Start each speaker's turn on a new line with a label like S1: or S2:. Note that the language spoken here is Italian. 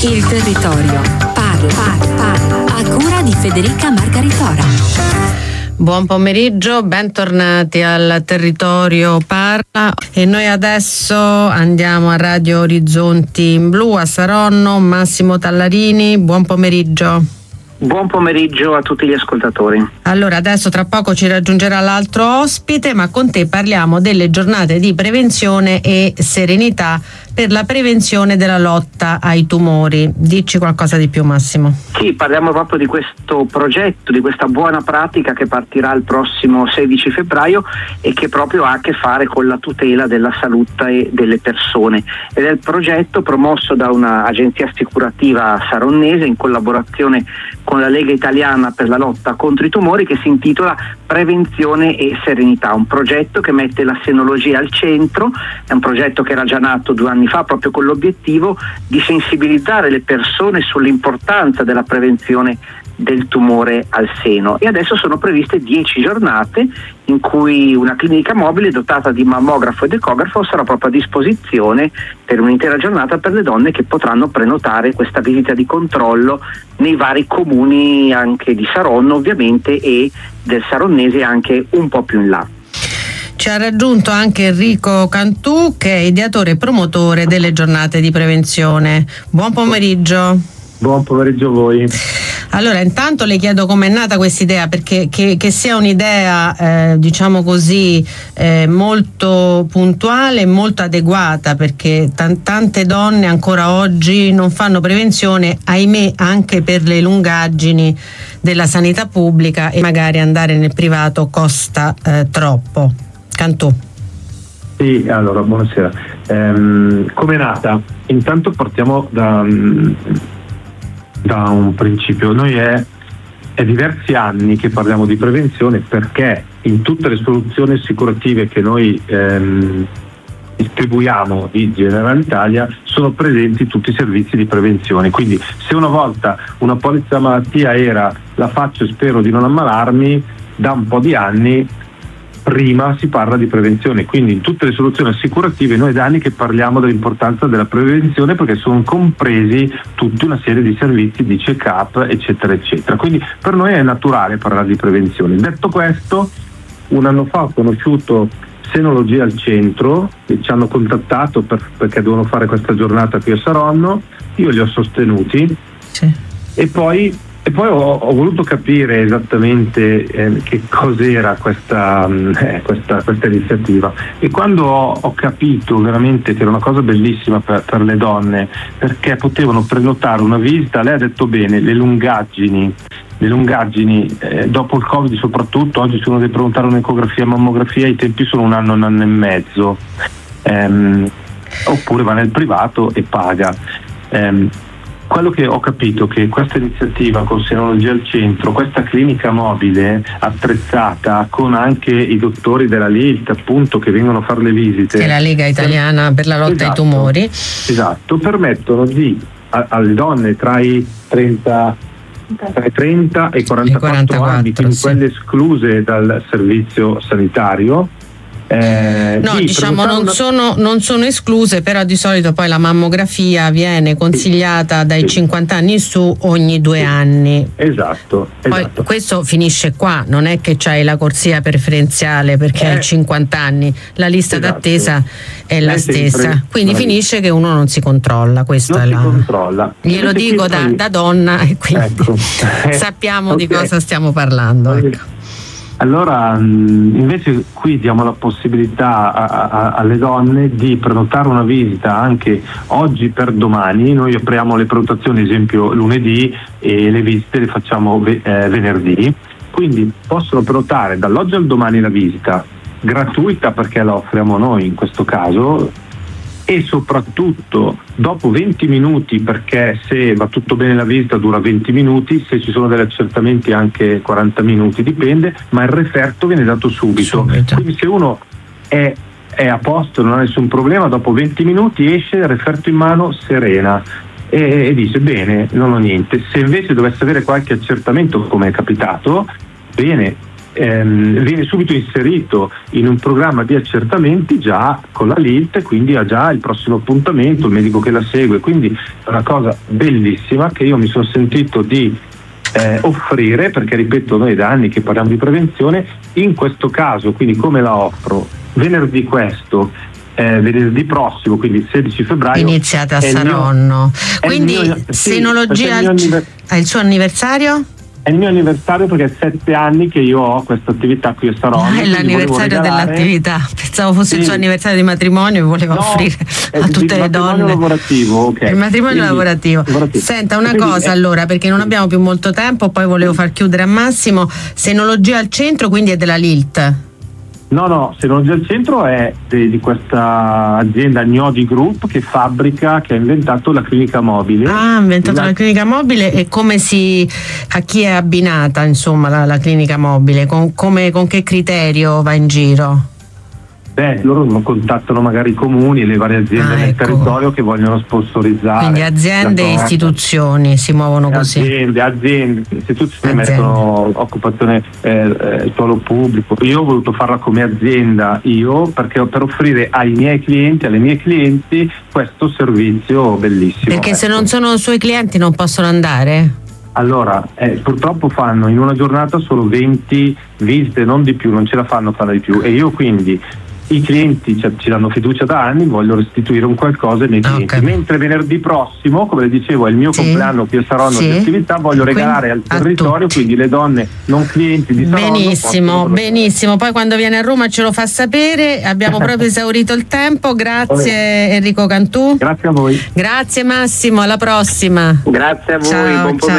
S1: Il territorio parla. A cura di Federica Margaritora.
S2: Buon pomeriggio, bentornati al Territorio Parla e noi adesso andiamo a Radio Orizzonti in Blu a Saronno. Massimo Tallarini, buon pomeriggio.
S3: Buon pomeriggio a tutti gli ascoltatori.
S2: Allora, adesso tra poco ci raggiungerà l'altro ospite, ma con te parliamo delle giornate di prevenzione e serenità per la prevenzione della lotta ai tumori. Dici qualcosa di più, Massimo.
S3: Sì, parliamo proprio di questo progetto, di questa buona pratica che partirà il prossimo 16 febbraio e che proprio ha a che fare con la tutela della salute delle persone. Ed è il progetto promosso da un'agenzia assicurativa saronnese in collaborazione con la Lega Italiana per la lotta contro i tumori, che si intitola Prevenzione e Serenità, un progetto che mette la senologia al centro. È un progetto che era già nato 2 anni fa proprio con l'obiettivo di sensibilizzare le persone sull'importanza della prevenzione del tumore al seno, e adesso sono previste 10 giornate in cui una clinica mobile dotata di mammografo ed ecografo sarà proprio a disposizione per un'intera giornata per le donne che potranno prenotare questa visita di controllo nei vari comuni anche di Saronno ovviamente e del Saronnese anche un po' più in là.
S2: Ci ha raggiunto anche Enrico Cantù, che è ideatore e promotore delle giornate di prevenzione. Buon pomeriggio.
S4: Buon pomeriggio a voi.
S2: Allora, intanto le chiedo com'è nata questa idea, perché che sia un'idea diciamo così molto puntuale e molto adeguata, perché tante donne ancora oggi non fanno prevenzione, ahimè, anche per le lungaggini della sanità pubblica, e magari andare nel privato costa troppo. Cantù.
S4: Sì, allora, buonasera. Com'è nata? Intanto partiamo da un principio. Noi è diversi anni che parliamo di prevenzione, perché in tutte le soluzioni assicurative che noi distribuiamo di Generali Italia sono presenti tutti i servizi di prevenzione. Quindi se una volta una polizza malattia era la faccio e spero di non ammalarmi, da un po' di anni prima si parla di prevenzione. Quindi in tutte le soluzioni assicurative noi da anni che parliamo dell'importanza della prevenzione, perché sono compresi tutta una serie di servizi di check-up eccetera eccetera. Quindi per noi è naturale parlare di prevenzione. Detto questo, 1 anno fa ho conosciuto Senologia al Centro, che ci hanno contattato perché devono fare questa giornata qui a Saronno. Io li ho sostenuti.
S2: Sì.
S4: E poi ho voluto capire esattamente che cos'era questa iniziativa, e quando ho capito veramente che era una cosa bellissima per le donne, perché potevano prenotare una visita. Lei ha detto bene, le lungaggini dopo il Covid soprattutto, oggi se uno deve prenotare un'ecografia, mammografia, i tempi sono 1 anno, 1 anno e mezzo, oppure va nel privato e paga. Quello che ho capito è che questa iniziativa con Senologia al Centro, questa clinica mobile attrezzata con anche i dottori della LILT, appunto, che vengono a fare le visite,
S2: che è la Lega Italiana per la lotta ai tumori,
S4: esatto, permettono alle donne tra i 30 e 44 anni, quindi
S2: sì,
S4: quelle escluse dal servizio sanitario.
S2: No, diciamo non sono escluse, però di solito poi la mammografia viene consigliata dai 50 anni in su ogni 2 anni.
S4: Esatto.
S2: Poi questo finisce qua, non è che c'hai la corsia preferenziale perché hai 50 anni, la lista d'attesa è la stessa, quindi finisce che uno non si controlla. Questo
S4: non si controlla.
S2: Glielo dico da donna, e quindi sappiamo di cosa stiamo parlando. Ecco.
S4: Allora, invece qui diamo la possibilità alle donne di prenotare una visita anche oggi per domani. Noi apriamo le prenotazioni, esempio lunedì, e le visite le facciamo venerdì. Quindi possono prenotare dall'oggi al domani la visita, gratuita perché la offriamo noi in questo caso, e soprattutto dopo 20 minuti, perché se va tutto bene la visita dura 20 minuti, se ci sono degli accertamenti anche 40 minuti, dipende, ma il referto viene dato subito. Quindi se uno è a posto, non ha nessun problema, dopo 20 minuti esce, referto in mano, serena, e dice bene, non ho niente. Se invece dovesse avere qualche accertamento, come è capitato, bene, viene subito inserito in un programma di accertamenti già con la LILT, quindi ha già il prossimo appuntamento, il medico che la segue, quindi è una cosa bellissima che io mi sono sentito di offrire, perché ripeto, noi da anni che parliamo di prevenzione, in questo caso quindi come la offro? Venerdì venerdì prossimo, quindi il 16 febbraio
S2: iniziate a Saronno, quindi senologia è il suo anniversario?
S4: È il mio anniversario, perché è 7 anni che io ho questa attività qui a Saronno.
S2: È l'anniversario dell'attività, pensavo fosse il suo anniversario di matrimonio e voleva offrire a tutte le donne
S4: lavorativo, okay.
S2: Il matrimonio lavorativo. Senta una cosa allora, perché non abbiamo più molto tempo, poi volevo far chiudere a Massimo. Senologia al centro quindi è della LILT?
S4: No, Senologia al centro è di questa azienda Gnodi Group che ha inventato la clinica mobile.
S2: Ha inventato la clinica mobile, e a chi è abbinata insomma la clinica mobile? Con che criterio va in giro?
S4: Loro contattano magari i comuni e le varie aziende nel territorio che vogliono sponsorizzare.
S2: Quindi aziende e istituzioni si muovono così.
S4: Aziende, istituzioni mettono occupazione, suolo pubblico. Io ho voluto farla come azienda perché per offrire ai miei clienti, alle mie clienti, questo servizio bellissimo.
S2: Perché se non sono suoi clienti non possono andare?
S4: Allora, purtroppo fanno in una giornata solo 20 visite, non di più, non ce la fanno fare di più, e io quindi i clienti ci danno fiducia da anni, voglio restituire un qualcosa ai miei clienti. Mentre venerdì prossimo, come le dicevo, è il mio compleanno qui a Saronno di attività, voglio regalare al territorio, quindi le donne non clienti di Saronno.
S2: Benissimo, poi quando viene a Roma ce lo fa sapere. Abbiamo proprio esaurito il tempo. Grazie Enrico Cantù.
S4: Grazie a voi.
S2: Grazie Massimo, alla prossima.
S3: Grazie a voi.
S2: Ciao,
S3: buon pomeriggio.